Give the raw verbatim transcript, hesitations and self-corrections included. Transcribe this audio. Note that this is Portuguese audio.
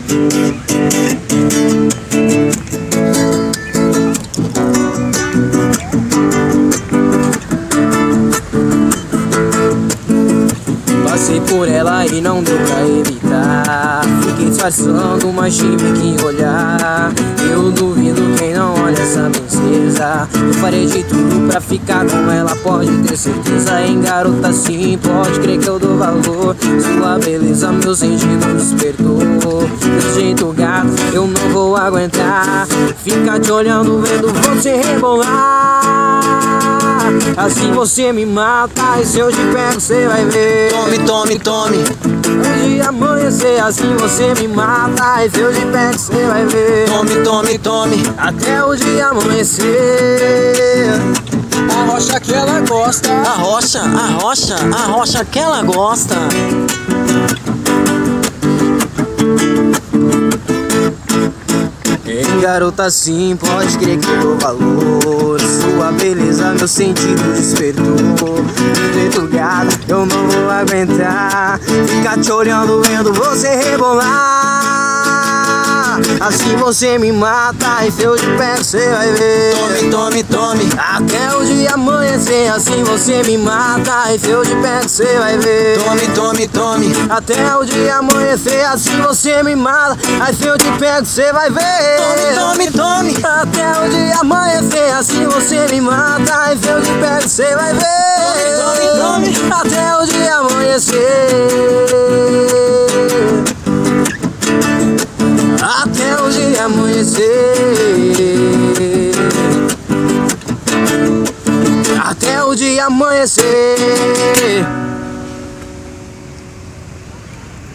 Passei por ela e não deu pra evitar. Fiquei disfarçando, mas tive que olhar. Eu duvido quem não olha essa princesa. Eu farei de tudo pra ficar com ela, pode ter certeza. Em garota sim, pode crer que eu dou valor. Sua beleza meu sentido despertou. Desse jeito gato, eu não vou aguentar ficar te olhando, vendo você rebolar. Assim você me mata, e se eu te pego cê vai ver. Tome, tome, tome. Hoje amanhecer, assim você me mata, e se eu te pego cê vai ver. Tome, tome, tome. Até o dia amanhecer. A rocha que ela gosta. A rocha, a rocha, a rocha que ela gosta. Em garota sim, pode crer que eu dou valor. Sua beleza meu sentido despertou. De jeito gado, eu não vou aguentar ficar te olhando, vendo você rebolar. Assim você me mata, e se eu te pego cê vai ver. Tome, tome, tome. Até o dia amanhecer, assim você me mata, e se eu te pego cê vai ver. Tome, tome, tome. Até o dia amanhecer, assim você me mata, aí se eu te pego cê vai ver. Tome, tome, tome. Até o dia amanhecer, assim você me mata, aí se eu te pego cê vai ver. Tome, tome, tome. Até o dia amanhecer.